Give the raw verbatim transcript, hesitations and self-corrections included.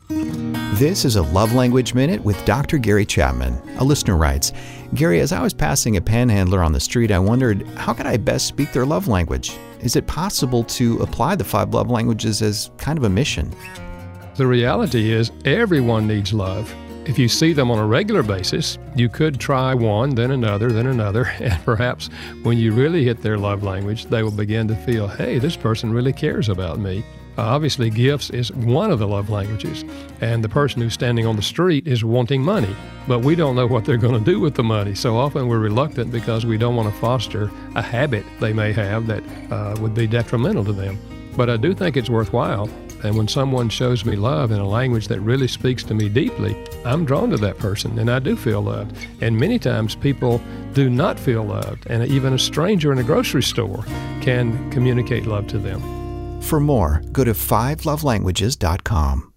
This is a Love Language Minute with Doctor Gary Chapman. A listener writes, Gary, as I was passing a panhandler on the street, I wondered, how could I best speak their love language? Is it possible to apply the five love languages as kind of a mission? The reality is everyone needs love. If you see them on a regular basis, you could try one, then another, then another, and perhaps when you really hit their love language, they will begin to feel, hey, this person really cares about me. Uh, obviously, gifts is one of the love languages, and the person who's standing on the street is wanting money, but we don't know what they're going to do with the money. So often we're reluctant because we don't want to foster a habit they may have that uh, would be detrimental to them. But I do think it's worthwhile, and when someone shows me love in a language that really speaks to me deeply, I'm drawn to that person, and I do feel loved. And many times people do not feel loved, and even a stranger in a grocery store can communicate love to them. For more, go to five love languages dot com.